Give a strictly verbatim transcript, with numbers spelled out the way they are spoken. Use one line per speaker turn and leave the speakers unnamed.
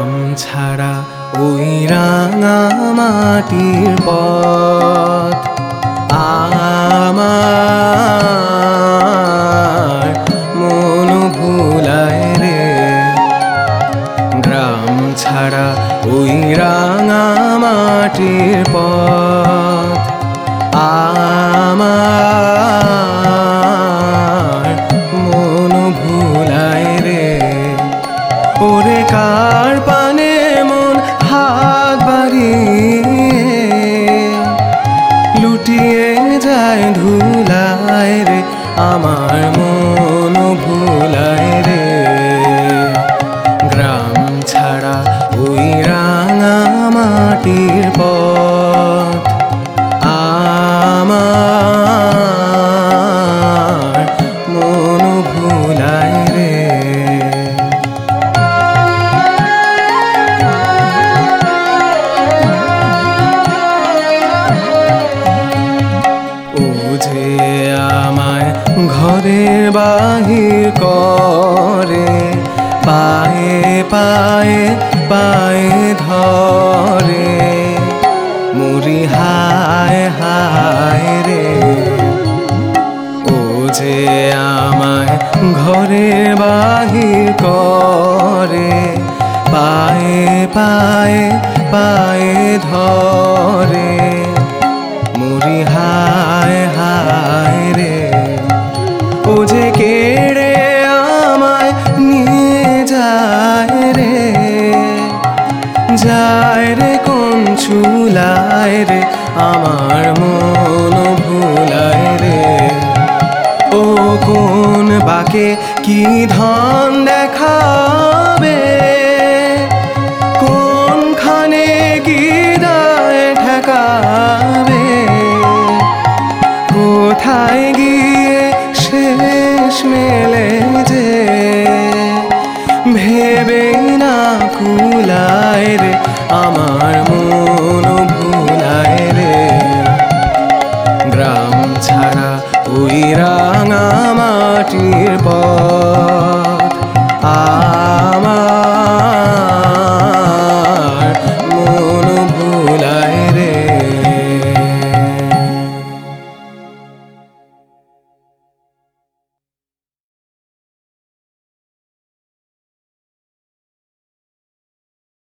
গ্রাম ছাড়া ওই রাঙা মাটির পথ আমার মন ভুলায় রে। গ্রাম ছাড়া ওই রাঙা মাটির পথ আমার মন ভুলায় রে। ওরে কার পানে মন হাত বাড়িয়ে লুটিয়ে যায় ধুলায় রে, আমার মন ভুলায় রে। গ্রাম ছাড়া ওই রাঙা মাটির পথ আমার মন ভুলায় রে। ও যে আমায় ঘরে বাহির করে, পায়ে পায়ে পায়ে ধরে, মুড়ি হায় হায় রে। ও যে আমায় ঘরে বাহির করে, পায়ে পায়ে পায়ে ধরে, মুড়ি হায় হায় রে। ও যে কেড়ে আমায় নিয়ে যায় রে, যায় রে কোন চুলায় রে, আমার মন ভুলায় রে। ও কোন বাকে কি ধন দেখাবে, কোনখানে কি দায় ঠেকাবে, কোথায় গিয়ে শেষ মেলে যে, ভেবে না কুলায় রে আমার